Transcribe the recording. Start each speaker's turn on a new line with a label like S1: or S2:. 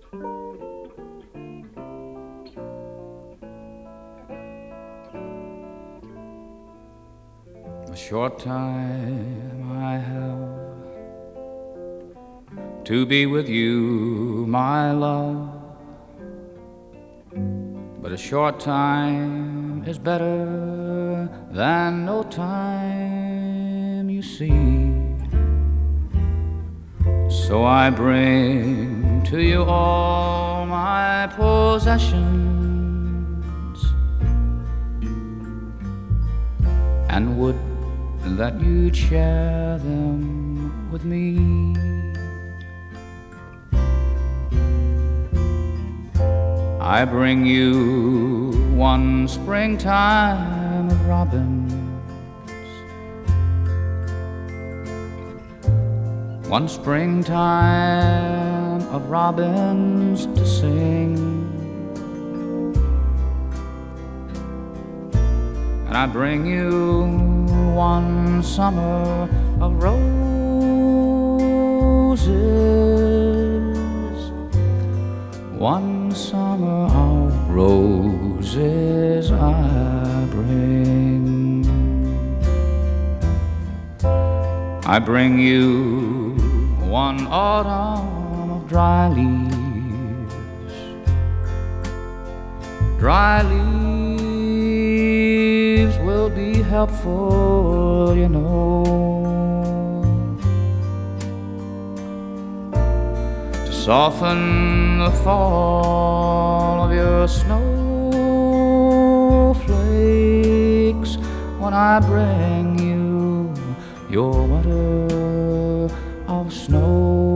S1: A short time I have to be with you, my love, but a short time is better than no time, you see. So I bring to you all my possessions, and would that you'd share them with me. I bring you one springtime of robins, one springtime of robins to sing, and I bring you one summer of roses, one summer of roses I bring. I bring you one autumn of dry leaves. Dry leaves will be helpful, you know, to soften the fall of your snowflakes when I bring you your winter of snow.